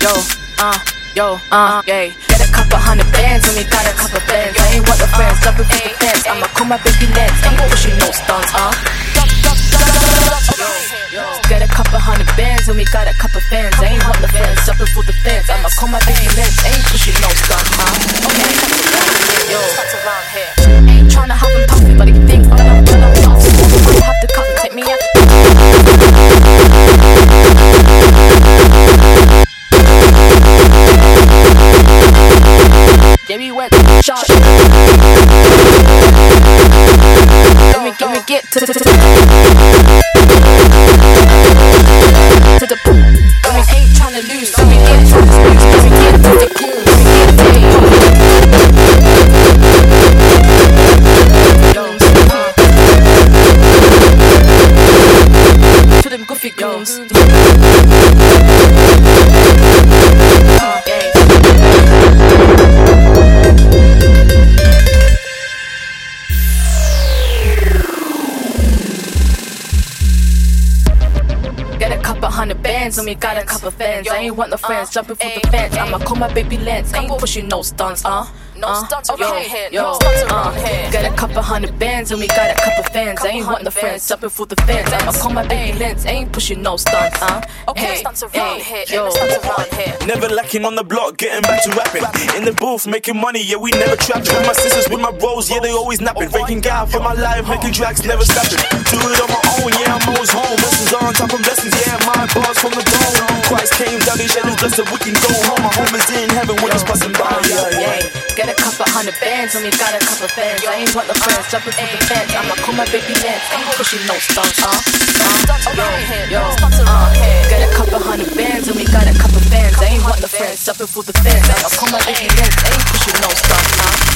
yeah. Get a couple hundred bands when we got a couple bands. I ain't want the friends jumping through the fence. I'ma call my baby lens, ain't pushing no stunts, Get a couple hundred bands when we got a couple fans. I ain't want the friends jumping through the fence. I'ma call my baby lens, ain't pushing no stunts, Okay, yo, ain't tryna have them puffy, but he thinks that I'm tough. So I have to cut and take me out. Yeah, we went shot. Let me get to the pool. We ain't tryna lose. Let me get to the pool. Let me get to the pool. To them goofy goons. Hundred bands and we got a couple fans. I ain't want the friends jumping through the fence. I'ma call my baby lens. Ain't pushing no stunts, No stunts around here. Get a couple hundred bands and we got a couple fans. I ain't want the friends jumping through the fence. I'ma call my baby lens. Ain't pushing no stunts, Stunts around here. Never lacking on the block, getting back to rapping. In the booth, making money, yeah, we never trapped. With my sisters, with my bros, yeah, they always napping. Faking out for my life, making tracks, never stopping. Do it on my own, yeah, I'm always home. Blessings are on top of blessings, yeah, my bars from the dome. Christ came down, these shadows blessed, we can go home. My home is in heaven when it's passing by, Get a couple hundred bands and we got a couple fans. I ain't want the friends jumping through the fence. I'ma call my baby lens. Ain't pushing no stunts, Get a couple hundred bands and we got a couple fans. I ain't want the friends jumping through the fence. I'ma call my baby lens. Ain't pushing no stunts,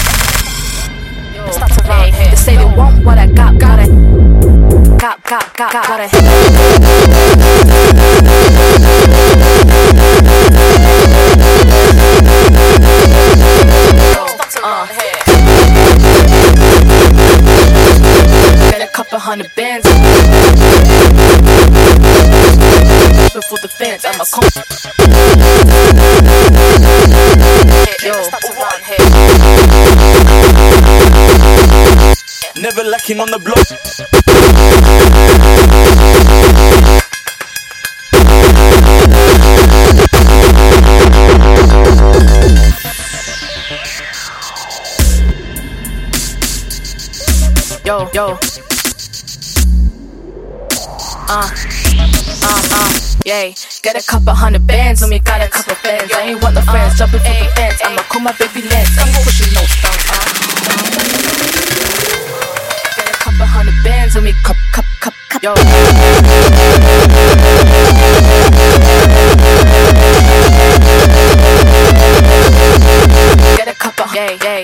They say they want what I got, gotta Get a couple hundred bands before the fence. I'ma come. Never lacking on the block. Yeah. Get a couple hundred bands and we got a couple fans. I ain't want the friends jumping through the fence. I'ma call my baby lens. Ain't pushing no stunts, Get a couple hundred bands and we cup. Get a couple,